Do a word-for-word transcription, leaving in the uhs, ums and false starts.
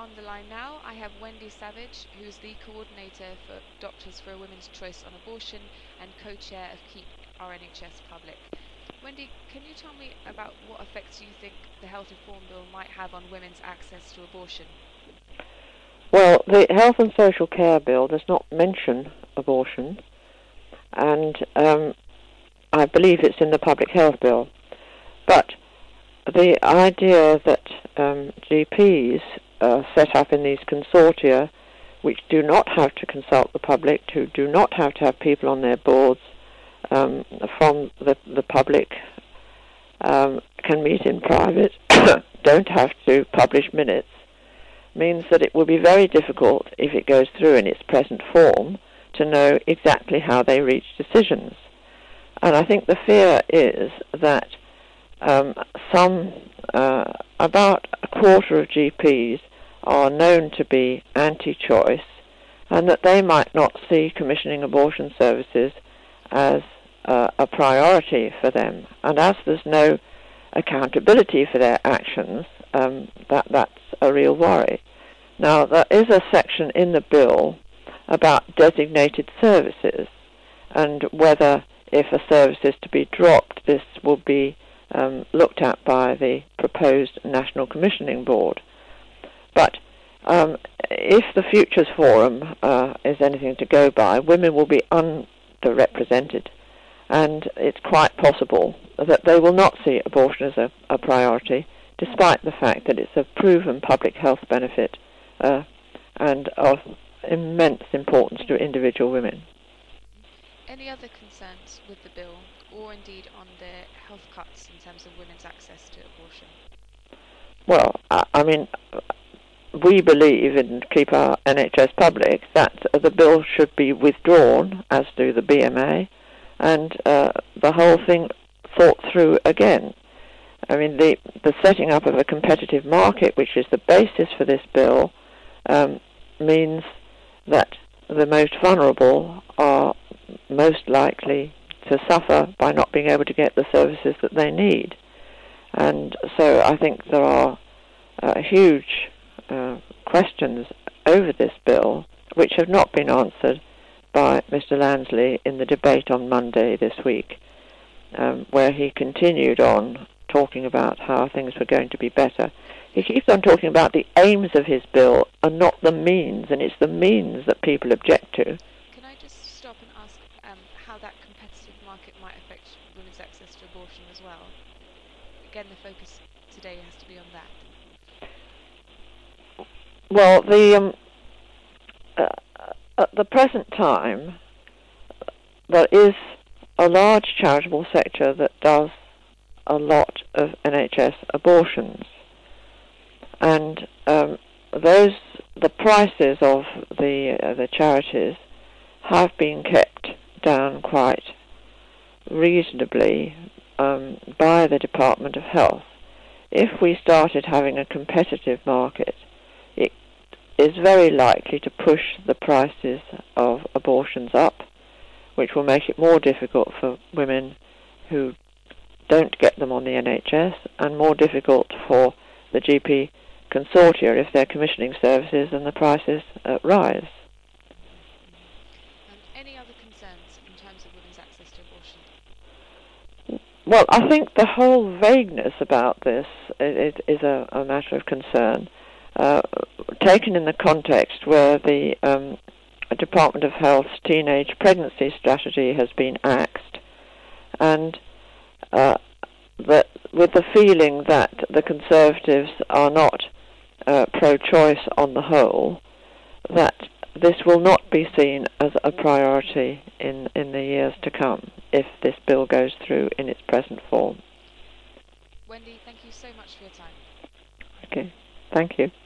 on the line now, I have Wendy Savage, who's the coordinator for Doctors for a Women's Choice on Abortion and co-chair of Keep R N H S Public. Wendy, can you tell me about what effects you think the Health Reform Bill might have on women's access to abortion? Well, the Health and Social Care Bill does not mention abortion, and um, I believe it's in the Public Health Bill. But the idea that um, G Ps are set up in these consortia which do not have to consult the public, who do not have to have people on their boards um, from the, the public, um, can meet in private, don't have to publish minutes, means that it will be very difficult, if it goes through in its present form, to know exactly how they reach decisions. And I think the fear is that um, some, uh, about a quarter of G Ps are known to be anti-choice, and that they might not see commissioning abortion services as uh, a priority for them. And as there's no accountability for their actions, um, that that's a real worry. Now, there is a section in the bill about designated services, and whether, if a service is to be dropped, this will be um, looked at by the proposed National Commissioning Board. But um, if the Futures Forum uh, is anything to go by, women will be underrepresented, and it's quite possible that they will not see abortion as a, a priority, despite the fact that it's a proven public health benefit uh, and of immense importance to individual women. Any other concerns with the bill, or indeed on the health cuts in terms of women's access to abortion? Well, I, I mean, we believe in Keep Our N H S Public that the bill should be withdrawn, as do the B M A, and uh, the whole thing thought through again. I mean, the, the setting up of a competitive market, which is the basis for this bill, um, means that the most vulnerable are most likely to suffer by not being able to get the services that they need. And so I think there are uh, huge uh, questions over this bill which have not been answered by Mister Lansley in the debate on Monday this week, um, where he continued on talking about how things were going to be better. He keeps on talking about the aims of his bill and not the means, and it's the means that people object to. Can I just stop and ask um, how that competitive market might affect women's access to abortion as well? Again, the focus today has to be on that. Well, the um, uh, at the present time, there is a large charitable sector that does a lot of N H S abortions, and um, those the prices of the uh, the charities have been kept down quite reasonably um, by the Department of Health. If we started having a competitive market, it is very likely to push the prices of abortions up, which will make it more difficult for women who don't get them on the N H S, and more difficult for the G P consortia if they're commissioning services and the prices uh, rise. And any other concerns in terms of women's access to abortion? Well, I think the whole vagueness about this is, is a, a matter of concern, uh, taken in the context where the um, Department of Health's teenage pregnancy strategy has been axed, and uh, that with the feeling that the Conservatives are not uh, pro-choice on the whole, that this will not be seen as a priority in, in the years to come if this bill goes through in its present form. Wendy, thank you so much for your time. Okay, thank you.